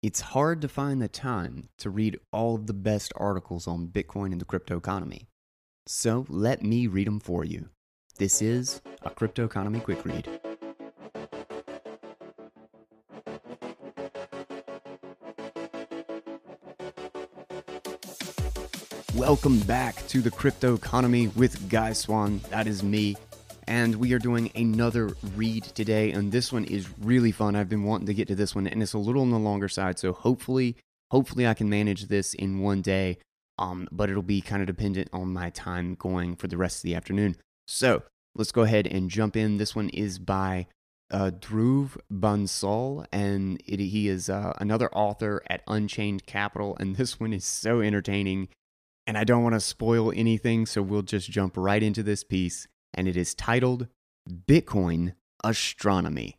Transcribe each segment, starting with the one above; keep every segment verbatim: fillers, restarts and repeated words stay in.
It's hard to find the time to read all of the best articles on Bitcoin and the crypto economy. So let me read them for you. This is a Crypto Economy Quick Read. Welcome back to the Crypto Economy with Guy Swan. That is me. And we are doing another read today, and this one is really fun. I've been wanting to get to this one, and it's a little on the longer side, so hopefully, hopefully I can manage this in one day, um, but it'll be kind of dependent on my time going for the rest of the afternoon. So let's go ahead and jump in. This one is by uh, Dhruv Bansal, and it, he is uh, another author at Unchained Capital, and this one is so entertaining, and I don't want to spoil anything, so we'll just jump right into this piece. And it is titled Bitcoin Astronomy.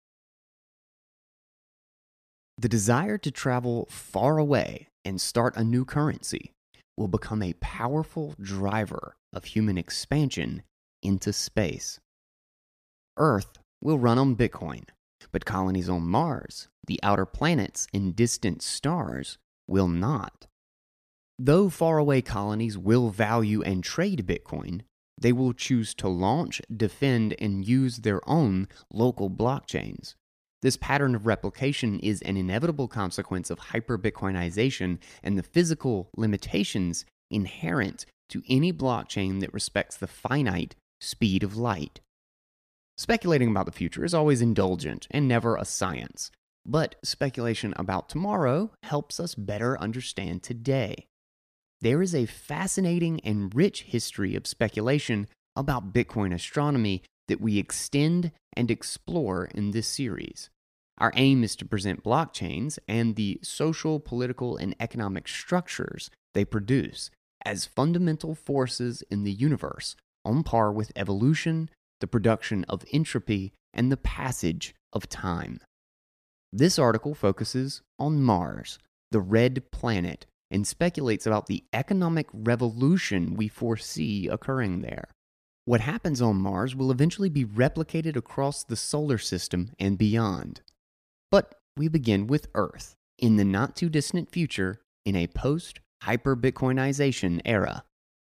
The desire to travel far away and start a new currency will become a powerful driver of human expansion into space. Earth will run on Bitcoin, but colonies on Mars, the outer planets, and distant stars will not. Though faraway colonies will value and trade Bitcoin, they will choose to launch, defend, and use their own local blockchains. This pattern of replication is an inevitable consequence of hyper-Bitcoinization and the physical limitations inherent to any blockchain that respects the finite speed of light. Speculating about the future is always indulgent and never a science, but speculation about tomorrow helps us better understand today. There is a fascinating and rich history of speculation about Bitcoin astronomy that we extend and explore in this series. Our aim is to present blockchains and the social, political, and economic structures they produce as fundamental forces in the universe, on par with evolution, the production of entropy, and the passage of time. This article focuses on Mars, the red planet, and speculates about the economic revolution we foresee occurring there. What happens on Mars will eventually be replicated across the solar system and beyond. But we begin with Earth, in the not-too-distant future, in a post-hyper-Bitcoinization era.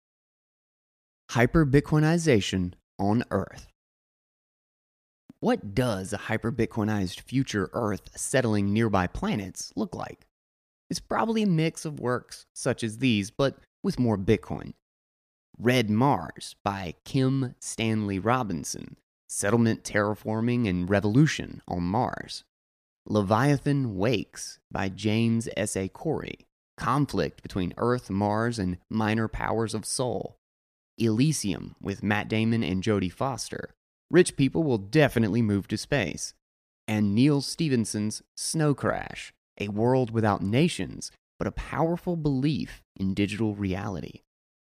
Hyper-Bitcoinization on Earth. What does a hyper-Bitcoinized future Earth settling nearby planets look like? It's probably a mix of works such as these, but with more Bitcoin. Red Mars by Kim Stanley Robinson, Settlement, Terraforming, and Revolution on Mars. Leviathan Wakes by James S A Corey, Conflict between Earth, Mars, and Minor Powers of Sol. Elysium with Matt Damon and Jodie Foster, Rich People Will Definitely Move to Space. And Neil Stephenson's Snow Crash, A World Without Nations, but a powerful belief in digital reality.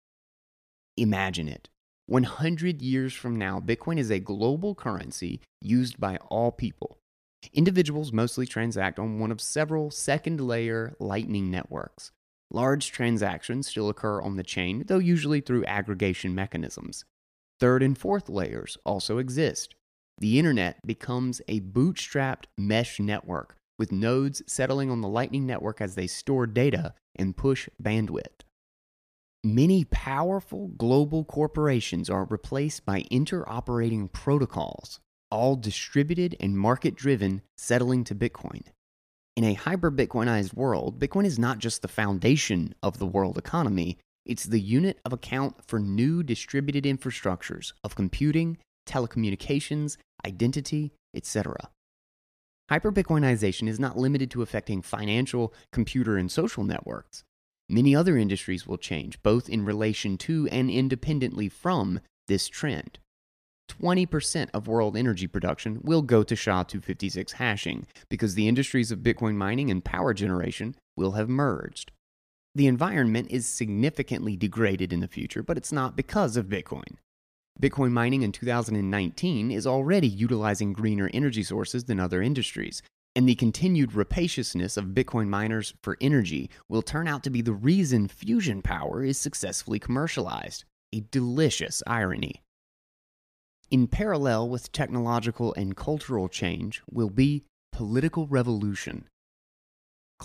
Imagine it. one hundred years from now, Bitcoin is a global currency used by all people. Individuals mostly transact on one of several second-layer Lightning networks. Large transactions still occur on the chain, though usually through aggregation mechanisms. Third and fourth layers also exist. The internet becomes a bootstrapped mesh network, with nodes settling on the Lightning Network as they store data and push bandwidth. Many powerful global corporations are replaced by interoperating protocols, all distributed and market-driven, settling to Bitcoin. In a hyper-Bitcoinized world, Bitcoin is not just the foundation of the world economy, it's the unit of account for new distributed infrastructures of computing, telecommunications, identity, et cetera. Hyper-Bitcoinization is not limited to affecting financial, computer, and social networks. Many other industries will change, both in relation to and independently from this trend. twenty percent of world energy production will go to S H A two fifty-six hashing because the industries of Bitcoin mining and power generation will have merged. The environment is significantly degraded in the future, but it's not because of Bitcoin. Bitcoin mining in two thousand nineteen is already utilizing greener energy sources than other industries, and the continued rapaciousness of Bitcoin miners for energy will turn out to be the reason fusion power is successfully commercialized. A delicious irony. In parallel with technological and cultural change will be political revolution.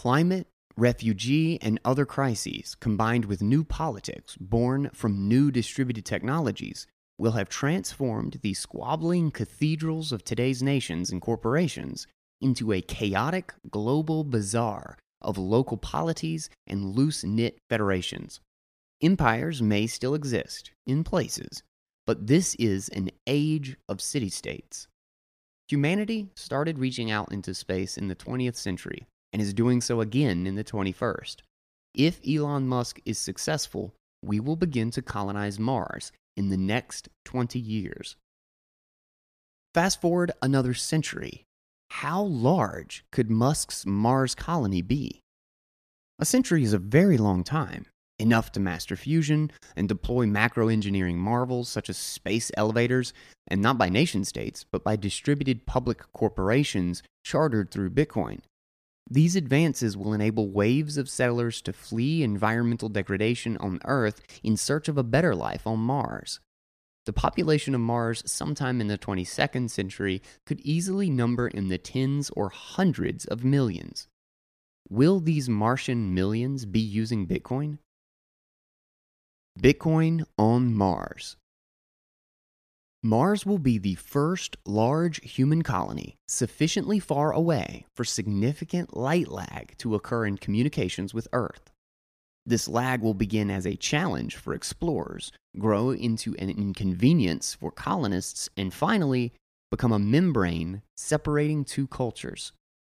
Climate, refugee, and other crises, combined with new politics born from new distributed technologies, will have transformed the squabbling cathedrals of today's nations and corporations into a chaotic global bazaar of local polities and loose-knit federations. Empires may still exist in places, but this is an age of city-states. Humanity started reaching out into space in the twentieth century and is doing so again in the twenty-first. If Elon Musk is successful, we will begin to colonize Mars in the next twenty years. Fast forward another century. How large could Musk's Mars colony be? A century is a very long time, enough to master fusion and deploy macro-engineering marvels such as space elevators, and not by nation-states, but by distributed public corporations chartered through Bitcoin. These advances will enable waves of settlers to flee environmental degradation on Earth in search of a better life on Mars. The population of Mars sometime in the twenty-second century could easily number in the tens or hundreds of millions. Will these Martian millions be using Bitcoin? Bitcoin on Mars. Mars will be the first large human colony sufficiently far away for significant light lag to occur in communications with Earth. This lag will begin as a challenge for explorers, grow into an inconvenience for colonists, and finally become a membrane separating two cultures.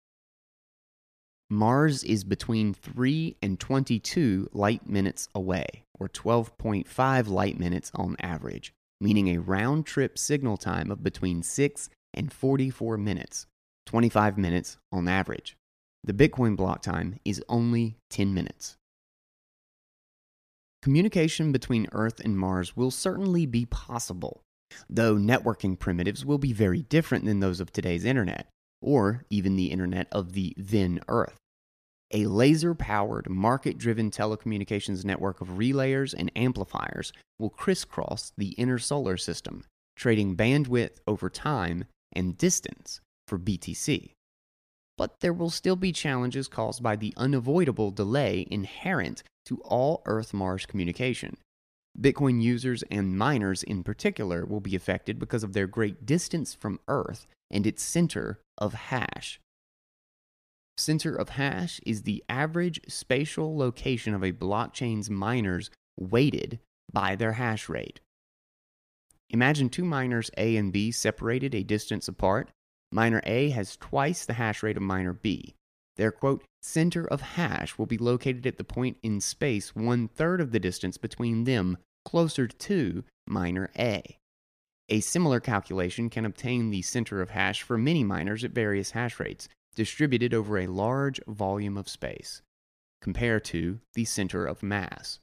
Mars is between three and twenty-two light minutes away, or twelve point five light minutes on average, meaning a round-trip signal time of between six and forty-four minutes, twenty-five minutes on average. The Bitcoin block time is only ten minutes. Communication between Earth and Mars will certainly be possible, though networking primitives will be very different than those of today's internet, or even the internet of the then Earth. A laser-powered, market-driven telecommunications network of relayers and amplifiers will crisscross the inner solar system, trading bandwidth over time and distance for B T C. But there will still be challenges caused by the unavoidable delay inherent to all Earth-Mars communication. Bitcoin users and miners in particular will be affected because of their great distance from Earth and its center of hash. Center of hash is the average spatial location of a blockchain's miners weighted by their hash rate. Imagine two miners A and B separated a distance apart. Miner A has twice the hash rate of miner B. Their, quote, center of hash will be located at the point in space one-third of the distance between them, closer to miner A. A similar calculation can obtain the center of hash for many miners at various hash rates, distributed over a large volume of space. Compare to the center of mass.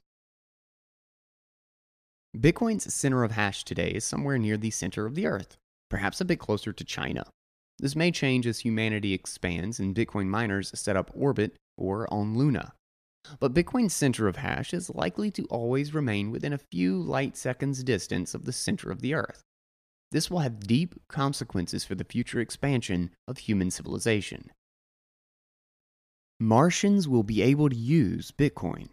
Bitcoin's center of hash today is somewhere near the center of the Earth, perhaps a bit closer to China. This may change as humanity expands and Bitcoin miners set up orbit or on Luna. But Bitcoin's center of hash is likely to always remain within a few light seconds distance of the center of the Earth. This will have deep consequences for the future expansion of human civilization. Martians will be able to use Bitcoin.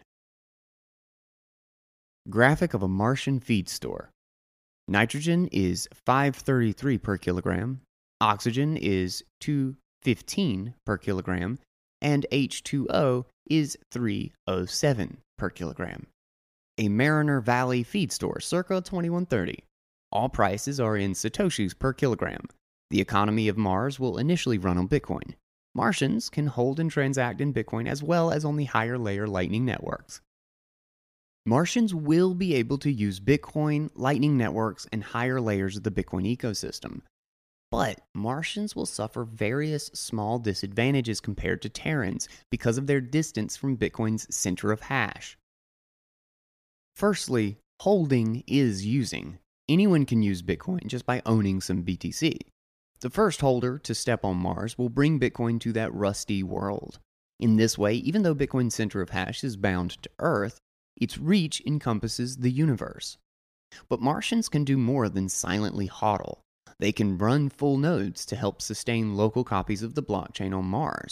Graphic of a Martian feed store. Nitrogen is five thirty-three per kilogram, oxygen is two fifteen per kilogram, and H two O is three oh seven per kilogram. A Mariner Valley feed store circa twenty-one thirty. All prices are in Satoshis per kilogram. The economy of Mars will initially run on Bitcoin. Martians can hold and transact in Bitcoin as well as on the higher layer Lightning networks. Martians will be able to use Bitcoin, Lightning networks, and higher layers of the Bitcoin ecosystem. But Martians will suffer various small disadvantages compared to Terrans because of their distance from Bitcoin's center of hash. Firstly, holding is using. Anyone can use Bitcoin just by owning some B T C. The first holder to step on Mars will bring Bitcoin to that rusty world. In this way, even though Bitcoin's center of hash is bound to Earth, its reach encompasses the universe. But Martians can do more than silently hodl. They can run full nodes to help sustain local copies of the blockchain on Mars.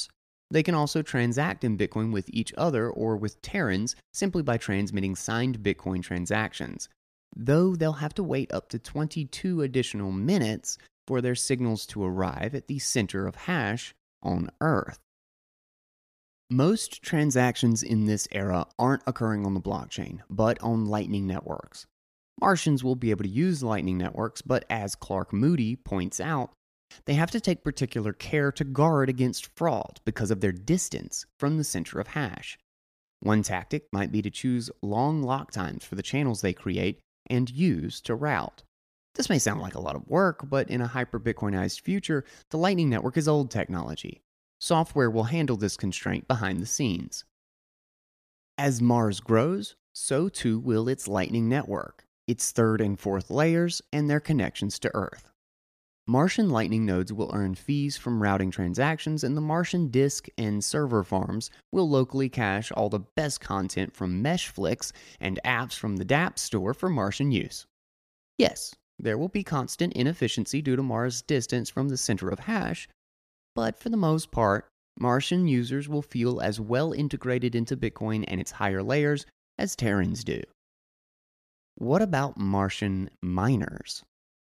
They can also transact in Bitcoin with each other or with Terrans simply by transmitting signed Bitcoin transactions, though they'll have to wait up to twenty-two additional minutes for their signals to arrive at the center of hash on Earth. Most transactions in this era aren't occurring on the blockchain, but on Lightning networks. Martians will be able to use Lightning networks, but as Clark Moody points out, they have to take particular care to guard against fraud because of their distance from the center of hash. One tactic might be to choose long lock times for the channels they create and use to route. This may sound like a lot of work, but in a hyper-Bitcoinized future, the Lightning Network is old technology. Software will handle this constraint behind the scenes. As Mars grows, so too will its Lightning Network, its third and fourth layers, and their connections to Earth. Martian Lightning nodes will earn fees from routing transactions, and the Martian disk and server farms will locally cache all the best content from Meshflix and apps from the dApp store for Martian use. Yes, there will be constant inefficiency due to Mars' distance from the center of hash, but for the most part, Martian users will feel as well integrated into Bitcoin and its higher layers as Terrans do. What about Martian miners?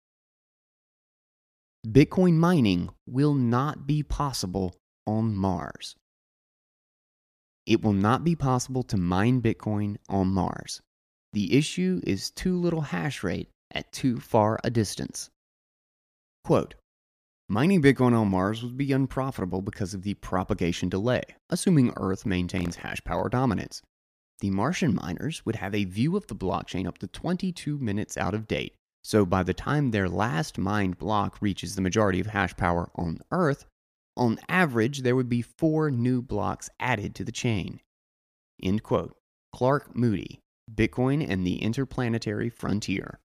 Bitcoin mining will not be possible on Mars. It will not be possible to mine Bitcoin on Mars. The issue is too little hash rate at too far a distance. Quote, mining Bitcoin on Mars would be unprofitable because of the propagation delay, assuming Earth maintains hash power dominance. The Martian miners would have a view of the blockchain up to twenty-two minutes out of date, so by the time their last mined block reaches the majority of hash power on Earth, on average there would be four new blocks added to the chain. End quote. Clark Moody, Bitcoin and the Interplanetary Frontier.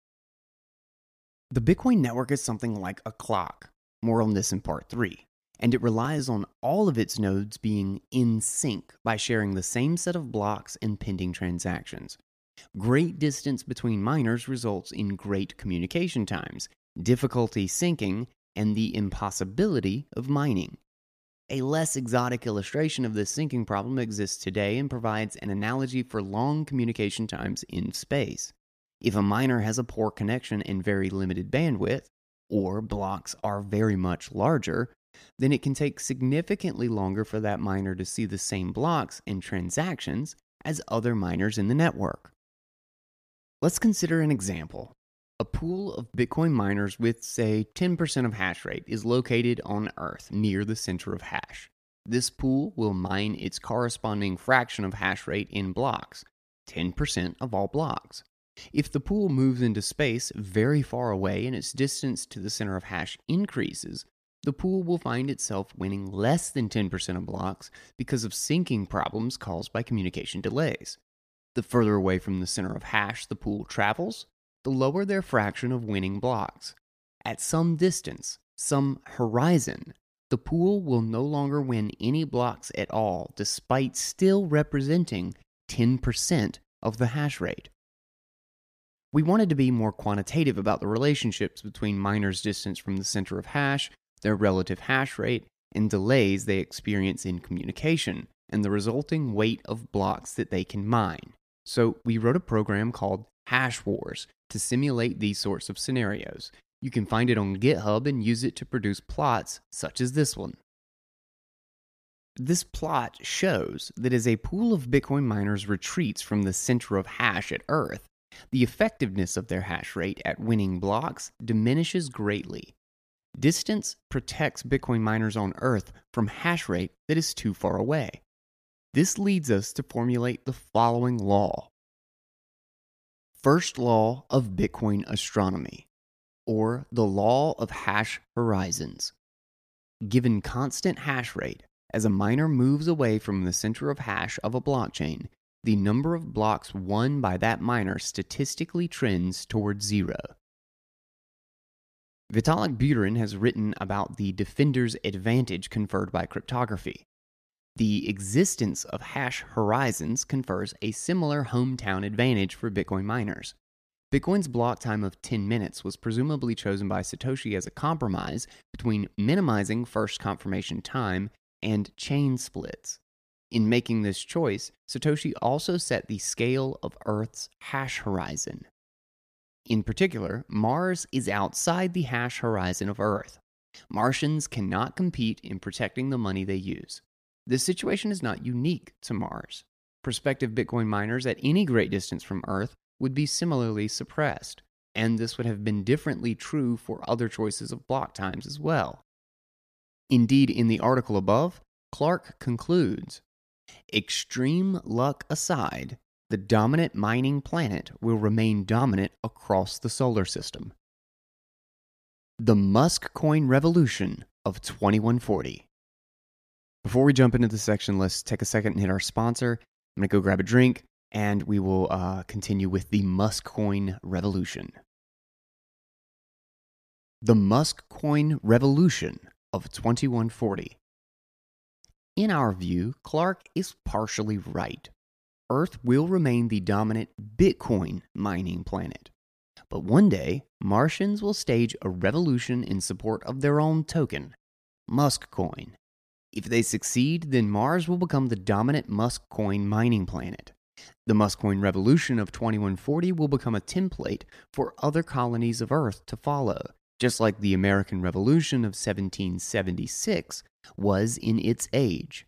The Bitcoin network is something like a clock. More on this in part three. And it relies on all of its nodes being in sync by sharing the same set of blocks and pending transactions. Great distance between miners results in great communication times, difficulty syncing, and the impossibility of mining. A less exotic illustration of this syncing problem exists today and provides an analogy for long communication times in space. If a miner has a poor connection and very limited bandwidth, or blocks are very much larger, then it can take significantly longer for that miner to see the same blocks and transactions as other miners in the network. Let's consider an example. A pool of Bitcoin miners with, say, ten percent of hash rate is located on Earth near the center of hash. This pool will mine its corresponding fraction of hash rate in blocks, ten percent of all blocks. If the pool moves into space very far away and its distance to the center of hash increases, the pool will find itself winning less than ten percent of blocks because of syncing problems caused by communication delays. The further away from the center of hash the pool travels, the lower their fraction of winning blocks. At some distance, some horizon, the pool will no longer win any blocks at all, despite still representing ten percent of the hash rate. We wanted to be more quantitative about the relationships between miners' distance from the center of hash, their relative hash rate, and delays they experience in communication, and the resulting weight of blocks that they can mine. So we wrote a program called Hash Wars to simulate these sorts of scenarios. You can find it on GitHub and use it to produce plots such as this one. This plot shows that as a pool of Bitcoin miners retreats from the center of hash at Earth, the effectiveness of their hash rate at winning blocks diminishes greatly. Distance protects Bitcoin miners on Earth from hash rate that is too far away. This leads us to formulate the following law. First law of Bitcoin astronomy, or the law of hash horizons. Given constant hash rate, as a miner moves away from the center of hash of a blockchain, the number of blocks won by that miner statistically trends towards zero. Vitalik Buterin has written about the defender's advantage conferred by cryptography. The existence of hash horizons confers a similar hometown advantage for Bitcoin miners. Bitcoin's block time of ten minutes was presumably chosen by Satoshi as a compromise between minimizing first confirmation time and chain splits. In making this choice, Satoshi also set the scale of Earth's hash horizon. In particular, Mars is outside the hash horizon of Earth. Martians cannot compete in protecting the money they use. This situation is not unique to Mars. Prospective Bitcoin miners at any great distance from Earth would be similarly suppressed, and this would have been differently true for other choices of block times as well. Indeed, in the article above, Clark concludes, "Extreme luck aside, the dominant mining planet will remain dominant across the solar system." The Musk coin revolution of twenty-one forty. Before we jump into this section, let's take a second and hit our sponsor. I'm going to go grab a drink, and we will uh, continue with the Musk coin revolution. The Musk coin revolution of twenty-one forty. In our view, Clark is partially right. Earth will remain the dominant Bitcoin mining planet. But one day, Martians will stage a revolution in support of their own token, Musk coin. If they succeed, then Mars will become the dominant Musk coin mining planet. The Musk coin revolution of twenty-one forty will become a template for other colonies of Earth to follow, just like the American Revolution of seventeen seventy-six was in its age.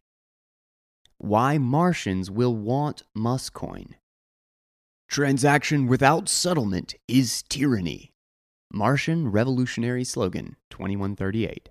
Why Martians will want Musk coin. Transaction without settlement is tyranny. Martian Revolutionary Slogan, twenty-one thirty-eight.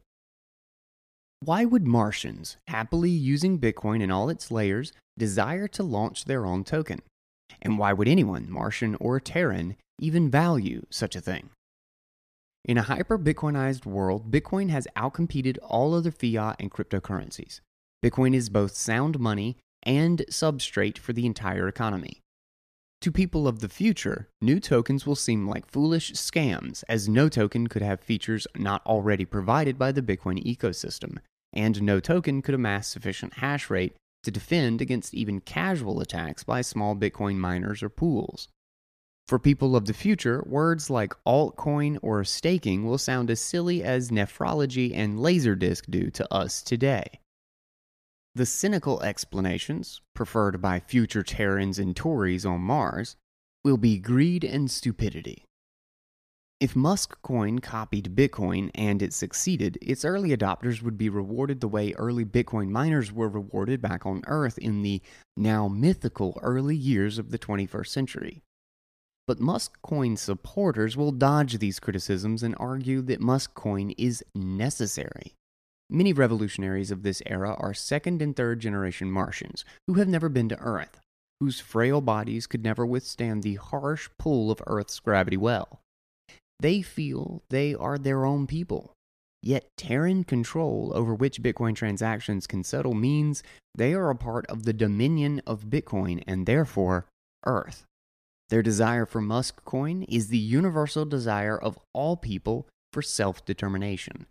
Why would Martians, happily using Bitcoin and all its layers, desire to launch their own token? And why would anyone, Martian or Terran, even value such a thing? In a hyper-Bitcoinized world, Bitcoin has outcompeted all other fiat and cryptocurrencies. Bitcoin is both sound money and substrate for the entire economy. To people of the future, new tokens will seem like foolish scams, as no token could have features not already provided by the Bitcoin ecosystem, and no token could amass sufficient hash rate to defend against even casual attacks by small Bitcoin miners or pools. For people of the future, words like altcoin or staking will sound as silly as nephrology and Laserdisc do to us today. The cynical explanations, preferred by future Terrans and Tories on Mars, will be greed and stupidity. If Musk coin copied Bitcoin and it succeeded, its early adopters would be rewarded the way early Bitcoin miners were rewarded back on Earth in the now mythical early years of the twenty-first century. But Musk coin supporters will dodge these criticisms and argue that Musk coin is necessary. Many revolutionaries of this era are second and third generation Martians who have never been to Earth, whose frail bodies could never withstand the harsh pull of Earth's gravity well. They feel they are their own people. Yet Terran control over which Bitcoin transactions can settle means they are a part of the dominion of Bitcoin and therefore Earth. Their desire for Musk coin is the universal desire of all people for self-determination.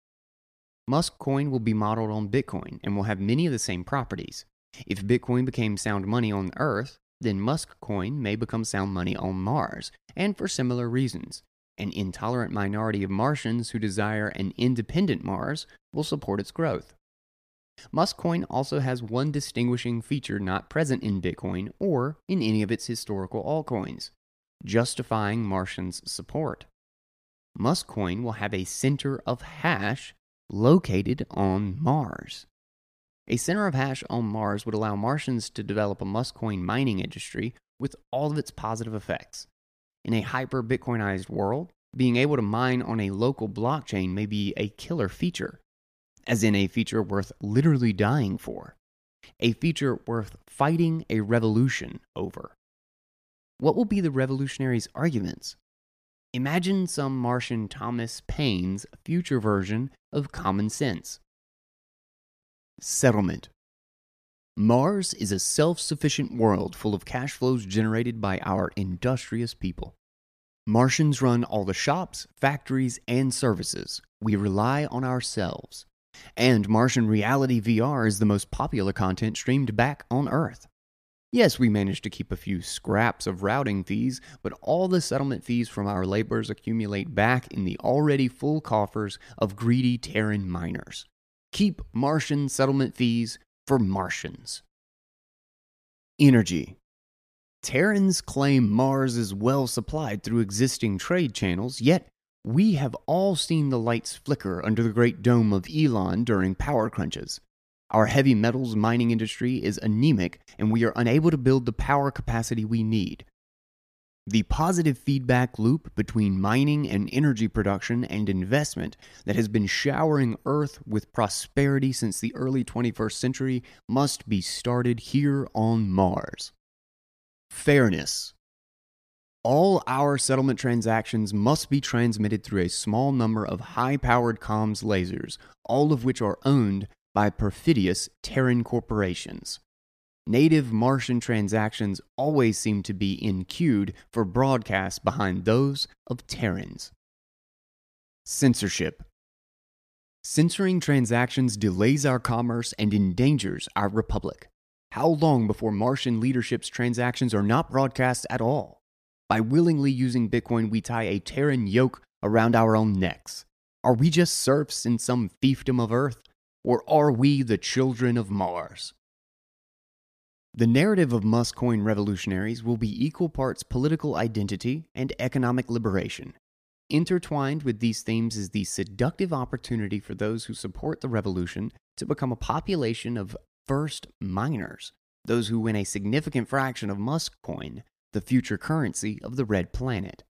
Musk coin will be modeled on Bitcoin and will have many of the same properties. If Bitcoin became sound money on Earth, then Musk coin may become sound money on Mars, and for similar reasons. An intolerant minority of Martians who desire an independent Mars will support its growth. Musk coin also has one distinguishing feature not present in Bitcoin or in any of its historical altcoins, justifying Martians' support. Musk coin will have a center of hash located on Mars. A center of hash on Mars would allow Martians to develop a Musk coin mining industry with all of its positive effects. In a hyper-Bitcoinized world, being able to mine on a local blockchain may be a killer feature, as in a feature worth literally dying for, a feature worth fighting a revolution over. What will be the revolutionaries' arguments? Imagine some Martian Thomas Paine's future version of common sense. Settlement. Mars is a self-sufficient world full of cash flows generated by our industrious people. Martians run all the shops, factories, and services. We rely on ourselves. And Martian Reality V R is the most popular content streamed back on Earth. Yes, we managed to keep a few scraps of routing fees, but all the settlement fees from our labors accumulate back in the already full coffers of greedy Terran miners. Keep Martian settlement fees for Martians. Energy. Terrans claim Mars is well supplied through existing trade channels, yet we have all seen the lights flicker under the Great Dome of Elon during power crunches. Our heavy metals mining industry is anemic, and we are unable to build the power capacity we need. The positive feedback loop between mining and energy production and investment that has been showering Earth with prosperity since the early twenty-first century must be started here on Mars. Fairness. All our settlement transactions must be transmitted through a small number of high-powered comms lasers, all of which are owned by perfidious Terran corporations. Native Martian transactions always seem to be in-queued for broadcast behind those of Terrans. Censorship. Censoring transactions delays our commerce and endangers our republic. How long before Martian leadership's transactions are not broadcast at all? By willingly using Bitcoin, we tie a Terran yoke around our own necks. Are we just serfs in some fiefdom of Earth? Or are we the children of Mars? The narrative of Muskcoin revolutionaries will be equal parts political identity and economic liberation. Intertwined with these themes is the seductive opportunity for those who support the revolution to become a population of first miners, those who win a significant fraction of Muskcoin, the future currency of the Red Planet.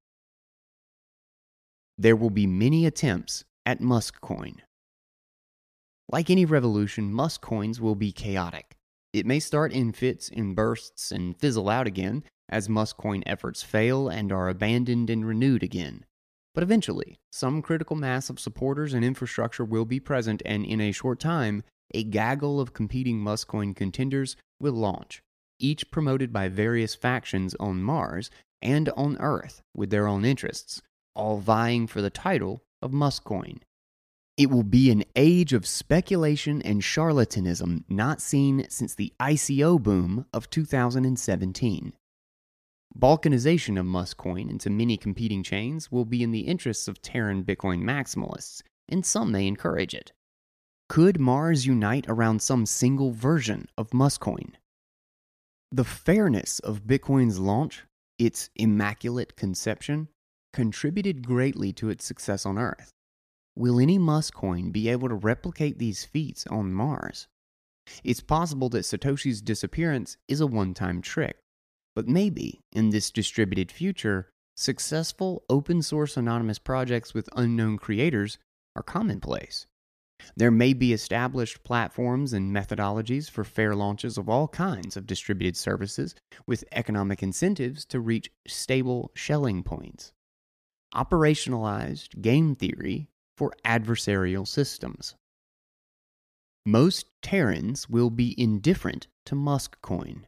There will be many attempts at Muskcoin. Like any revolution, Muskcoins will be chaotic. It may start in fits and bursts and fizzle out again as Muskcoin efforts fail and are abandoned and renewed again. But eventually, some critical mass of supporters and infrastructure will be present, and in a short time, a gaggle of competing Muskcoin contenders will launch, each promoted by various factions on Mars and on Earth with their own interests, all vying for the title of Muskcoin. It will be an age of speculation and charlatanism not seen since the I C O boom of two thousand seventeen. Balkanization of Muskcoin into many competing chains will be in the interests of Terran Bitcoin maximalists, and some may encourage it. Could Mars unite around some single version of Muskcoin? The fairness of Bitcoin's launch, its immaculate conception, contributed greatly to its success on Earth. Will any Muskcoin be able to replicate these feats on Mars? It's possible that Satoshi's disappearance is a one-time trick, but maybe, in this distributed future, successful open-source anonymous projects with unknown creators are commonplace. There may be established platforms and methodologies for fair launches of all kinds of distributed services with economic incentives to reach stable shelling points. Operationalized game theory for adversarial systems. Most Terrans will be indifferent to Muskcoin.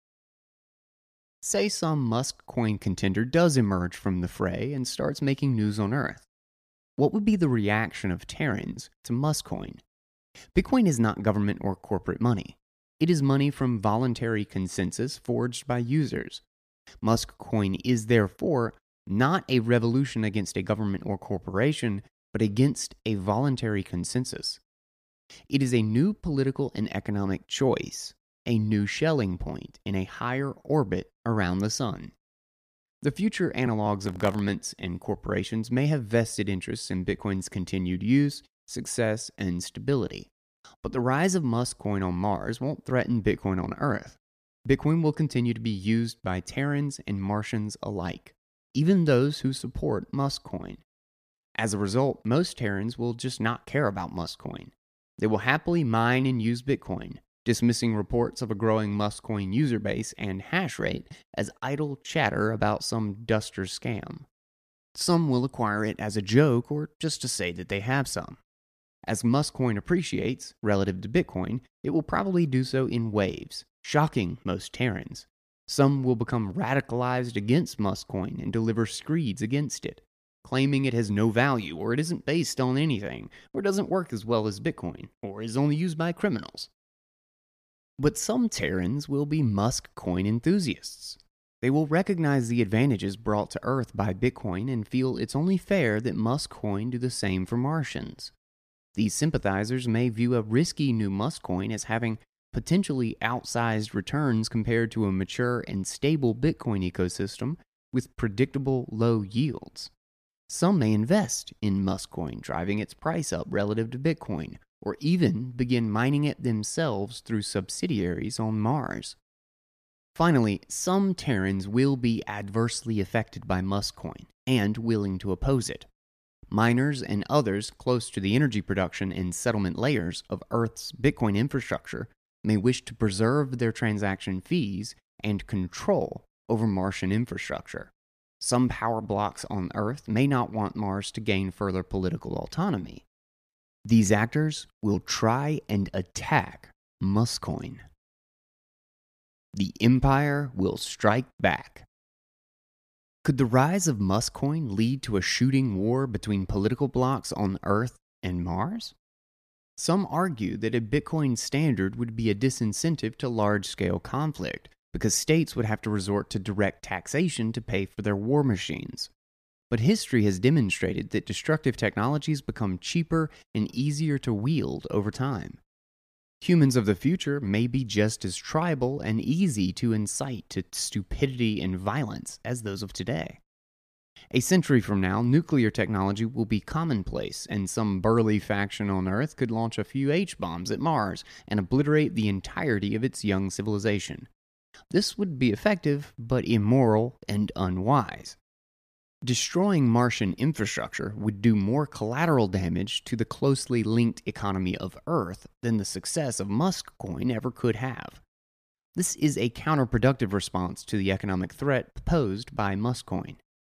Say some Muskcoin contender does emerge from the fray and starts making news on Earth. What would be the reaction of Terrans to Muskcoin? Bitcoin is not government or corporate money. It is money from voluntary consensus forged by users. Muskcoin is therefore not a revolution against a government or corporation, but against a voluntary consensus. It is a new political and economic choice, a new shelling point in a higher orbit around the sun. The future analogs of governments and corporations may have vested interests in Bitcoin's continued use, success, and stability. But the rise of Muskcoin on Mars won't threaten Bitcoin on Earth. Bitcoin will continue to be used by Terrans and Martians alike, even those who support Muskcoin. As a result, most Terrans will just not care about Muskcoin. They will happily mine and use Bitcoin, dismissing reports of a growing Muskcoin user base and hash rate as idle chatter about some duster scam. Some will acquire it as a joke or just to say that they have some. As Muskcoin appreciates relative to Bitcoin, it will probably do so in waves, shocking most Terrans. Some will become radicalized against Muskcoin and deliver screeds against it, claiming it has no value, or it isn't based on anything, or doesn't work as well as Bitcoin, or is only used by criminals. But some Terrans will be Muskcoin enthusiasts. They will recognize the advantages brought to Earth by Bitcoin and feel it's only fair that Muskcoin do the same for Martians. These sympathizers may view a risky new Musk coin as having potentially outsized returns compared to a mature and stable Bitcoin ecosystem with predictable low yields. Some may invest in Musk coin, driving its price up relative to Bitcoin, or even begin mining it themselves through subsidiaries on Mars. Finally, some Terrans will be adversely affected by Musk coin and willing to oppose it. Miners and others close to the energy production and settlement layers of Earth's Bitcoin infrastructure may wish to preserve their transaction fees and control over Martian infrastructure. Some power blocks on Earth may not want Mars to gain further political autonomy. These actors will try and attack Musk coin. The Empire will strike back. Could the rise of Musk coin lead to a shooting war between political blocs on Earth and Mars? Some argue that a Bitcoin standard would be a disincentive to large-scale conflict, because states would have to resort to direct taxation to pay for their war machines. But history has demonstrated that destructive technologies become cheaper and easier to wield over time. Humans of the future may be just as tribal and easy to incite to stupidity and violence as those of today. A century from now, nuclear technology will be commonplace, and some burly faction on Earth could launch a few H-bombs at Mars and obliterate the entirety of its young civilization. This would be effective, but immoral and unwise. Destroying Martian infrastructure would do more collateral damage to the closely linked economy of Earth than the success of Musk coin ever could have. This is a counterproductive response to the economic threat posed by Musk coin.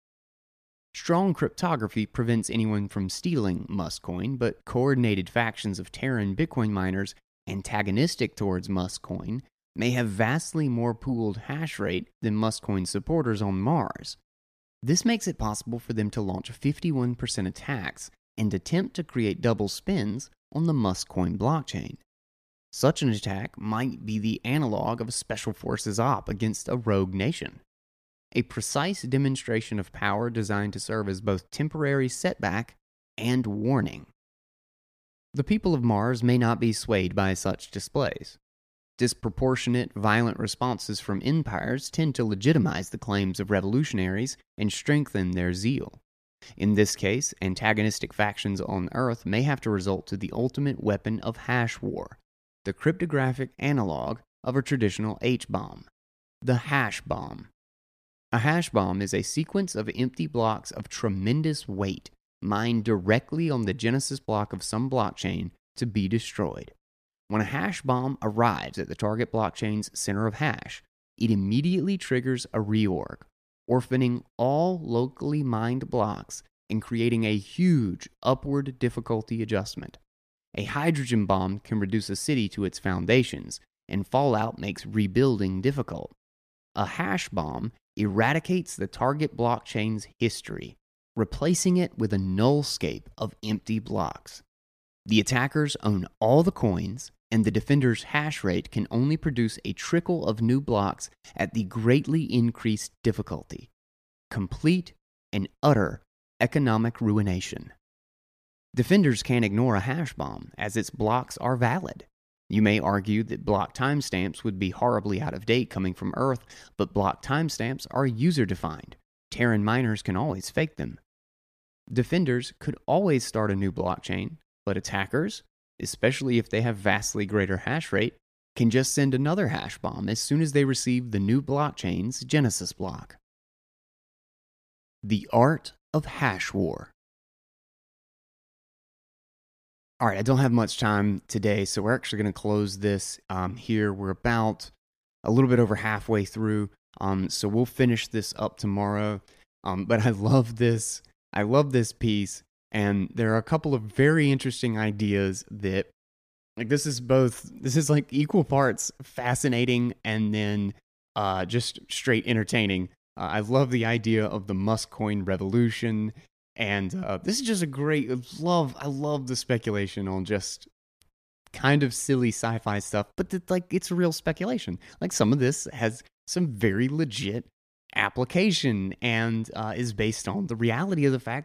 Strong cryptography prevents anyone from stealing Musk coin, but coordinated factions of Terran Bitcoin miners antagonistic towards Musk coin may have vastly more pooled hash rate than Musk coin supporters on Mars. This makes it possible for them to launch fifty-one percent attacks and attempt to create double spins on the Musk coin blockchain. Such an attack might be the analog of a special forces op against a rogue nation. A precise demonstration of power designed to serve as both temporary setback and warning. The people of Mars may not be swayed by such displays. Disproportionate, violent responses from empires tend to legitimize the claims of revolutionaries and strengthen their zeal. In this case, antagonistic factions on Earth may have to resort to the ultimate weapon of hash war, the cryptographic analog of a traditional H-bomb, the hash bomb. A hash bomb is a sequence of empty blocks of tremendous weight mined directly on the genesis block of some blockchain to be destroyed. When a hash bomb arrives at the target blockchain's center of hash, it immediately triggers a reorg, orphaning all locally mined blocks and creating a huge upward difficulty adjustment. A hydrogen bomb can reduce a city to its foundations, and fallout makes rebuilding difficult. A hash bomb eradicates the target blockchain's history, replacing it with a nullscape of empty blocks. The attackers own all the coins, and the defender's hash rate can only produce a trickle of new blocks at the greatly increased difficulty. Complete and utter economic ruination. Defenders can't ignore a hash bomb, as its blocks are valid. You may argue that block timestamps would be horribly out of date coming from Earth, but block timestamps are user-defined. Terran miners can always fake them. Defenders could always start a new blockchain, but attackers, especially if they have vastly greater hash rate, can just send another hash bomb as soon as they receive the new blockchain's genesis block. The art of hash war. All right, I don't have much time today, so we're actually going to close this um, here. We're about a little bit over halfway through, um, so we'll finish this up tomorrow. Um, but I love this. I love this piece, and there are a couple of very interesting ideas that, like, this is both. This is like equal parts fascinating and then uh, just straight entertaining. Uh, I love the idea of the Musk coin revolution. And uh, this is just a great love. I love the speculation on just kind of silly sci-fi stuff, but the, like it's real speculation. Like some of this has some very legit application and uh, is based on the reality of the fact that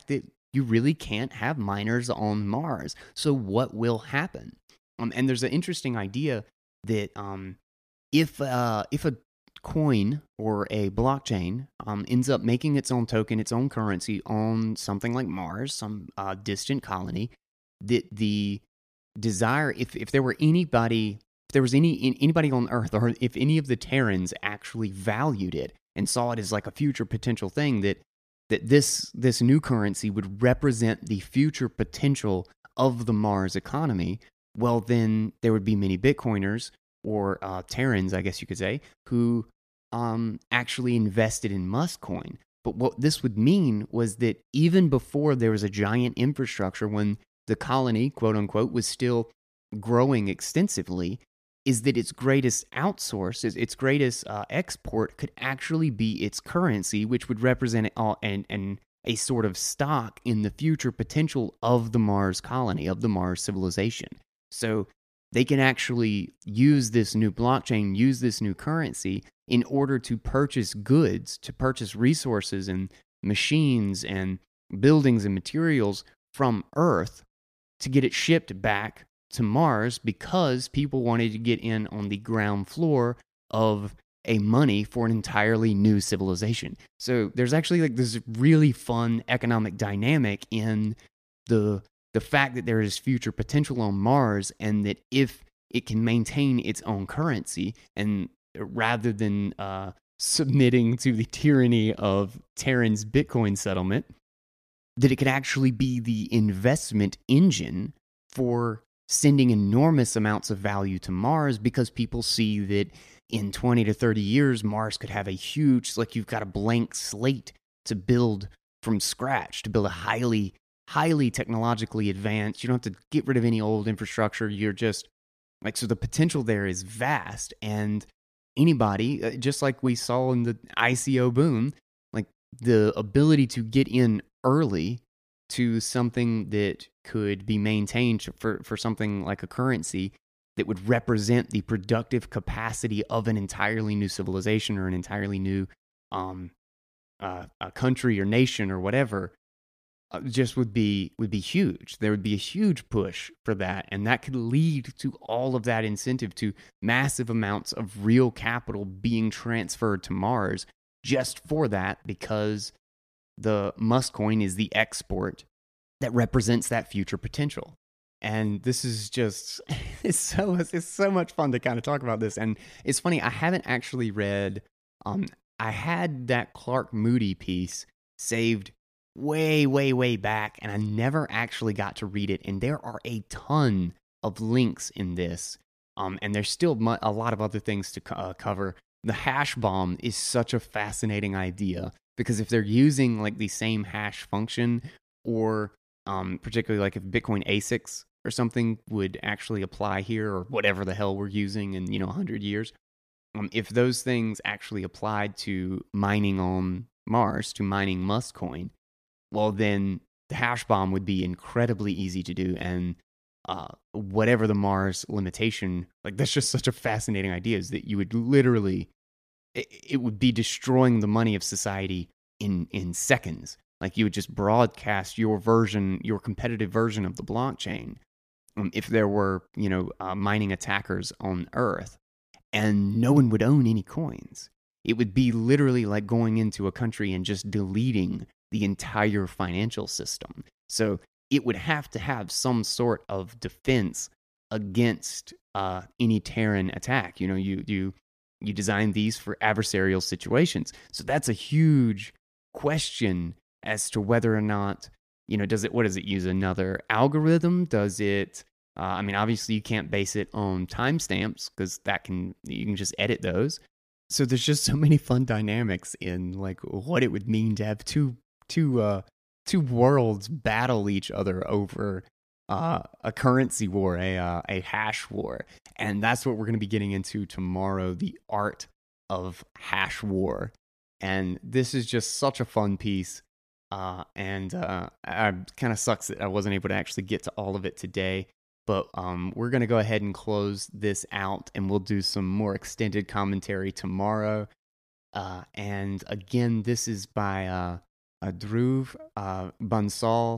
you really can't have miners on Mars. So what will happen? Um, and there's an interesting idea that um, if uh, if a coin or a blockchain um, ends up making its own token, its own currency on something like Mars, some uh, distant colony, that the desire, if if there were anybody, if there was any anybody on Earth, or if any of the Terrans actually valued it and saw it as like a future potential thing, that that this this new currency would represent the future potential of the Mars economy, well, then there would be many Bitcoiners or uh, Terrans, I guess you could say, who um, actually invested in Muskcoin. But what this would mean was that even before there was a giant infrastructure, when the colony, quote unquote, was still growing extensively, is that its greatest outsource, its greatest uh, export could actually be its currency, which would represent it all, and, and a sort of stock in the future potential of the Mars colony, of the Mars civilization. So they can actually use this new blockchain, use this new currency in order to purchase goods, to purchase resources and machines and buildings and materials from Earth to get it shipped back to Mars, because people wanted to get in on the ground floor of a money for an entirely new civilization. So there's actually like this really fun economic dynamic in the the fact that there is future potential on Mars, and that if it can maintain its own currency, and rather than uh, submitting to the tyranny of Terran's Bitcoin settlement, that it could actually be the investment engine for sending enormous amounts of value to Mars, because people see that in twenty to thirty years, Mars could have a huge, like you've got a blank slate to build from scratch, to build a highly, highly technologically advanced. You don't have to get rid of any old infrastructure. You're just like, so the potential there is vast. And anybody, just like we saw in the I C O boom, like the ability to get in early to something that could be maintained for, for something like a currency that would represent the productive capacity of an entirely new civilization, or an entirely new um, uh, a country or nation or whatever, uh, just would be would be huge. There would be a huge push for that, and that could lead to all of that incentive, to massive amounts of real capital being transferred to Mars just for that, because the Muskcoin is the export that represents that future potential. And this is just, it's so it's so much fun to kind of talk about this. And it's funny, I haven't actually read, um, I had that Clark Moody piece saved way, way, way back, and I never actually got to read it. And there are a ton of links in this, um, and there's still mu- a lot of other things to co- uh, cover. The hash bomb is such a fascinating idea, because if they're using like the same hash function, or um, particularly like if Bitcoin A S I Cs or something would actually apply here, or whatever the hell we're using in, you know, one hundred years, um, if those things actually applied to mining on Mars, to mining Muskcoin, well, then the hash bomb would be incredibly easy to do. And uh, whatever the Mars limitation, like that's just such a fascinating idea, is that you would literally, it, it would be destroying the money of society in in seconds. Like you would just broadcast your version, your competitive version of the blockchain, um, if there were, you know, uh, mining attackers on Earth, and no one would own any coins. It would be literally like going into a country and just deleting the entire financial system. So it would have to have some sort of defense against uh, any Terran attack. You know, you you you design these for adversarial situations. So that's a huge question as to whether or not, you know, does it, what does it use, another algorithm? Does it, uh, I mean, obviously you can't base it on timestamps, because that can, you can just edit those. So there's just so many fun dynamics in like what it would mean to have two, two, uh, two worlds battle each other over uh, a currency war, a, uh, a hash war. And that's what we're going to be getting into tomorrow, the art of hash war. And this is just such a fun piece. Uh, and uh, it kind of sucks that I wasn't able to actually get to all of it today. But um, we're going to go ahead and close this out, and we'll do some more extended commentary tomorrow. Uh, and again, this is by uh, uh, Dhruv uh, Bansal.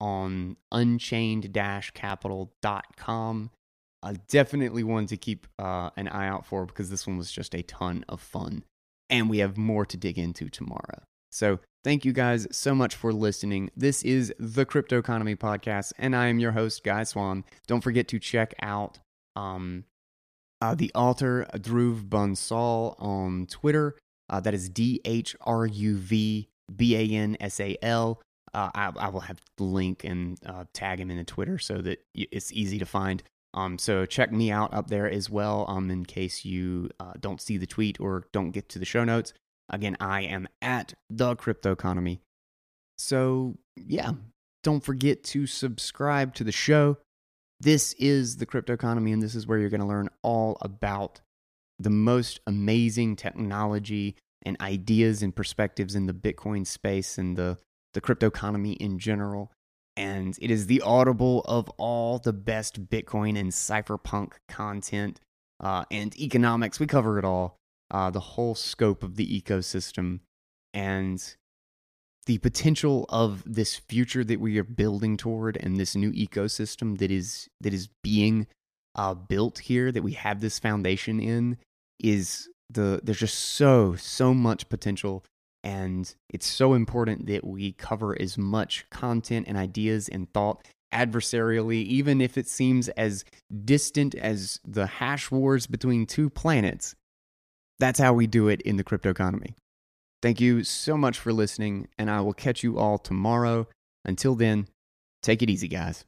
on unchained dash capital dot com. Uh, definitely one to keep uh, an eye out for, because this one was just a ton of fun. And we have more to dig into tomorrow. So thank you guys so much for listening. This is the Crypto Economy Podcast, and I am your host, Guy Swan. Don't forget to check out um, uh, the author, Dhruv Bansal, on Twitter. Uh, that is D H R U V B A N S A L. Uh, I, I will have the link and uh, tag him in the Twitter so that it's easy to find. Um, so check me out up there as well, um, in case you uh, don't see the tweet or don't get to the show notes. Again, I am at The Crypto Economy. So, yeah, don't forget to subscribe to the show. This is The Crypto Economy, and this is where you're going to learn all about the most amazing technology and ideas and perspectives in the Bitcoin space and the, the crypto economy in general. And it is the audible of all the best Bitcoin and cypherpunk content uh, and economics. We cover it all, uh, the whole scope of the ecosystem and the potential of this future that we are building toward, and this new ecosystem that is that is being uh, built here, that we have this foundation in, is the there's just so so much potential. And it's so important that we cover as much content and ideas and thought adversarially, even if it seems as distant as the hash wars between two planets. That's how we do it in the crypto economy. Thank you so much for listening, and I will catch you all tomorrow. Until then, take it easy, guys.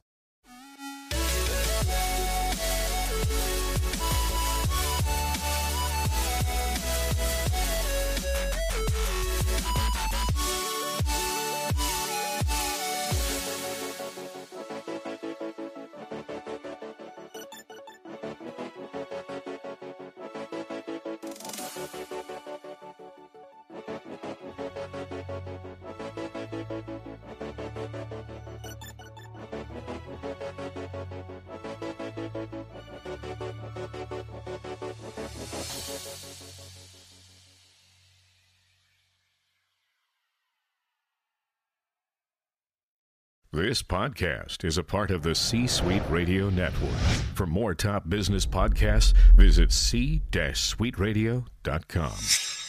This podcast is a part of the C-Suite Radio Network. For more top business podcasts, visit c suite radio dot com.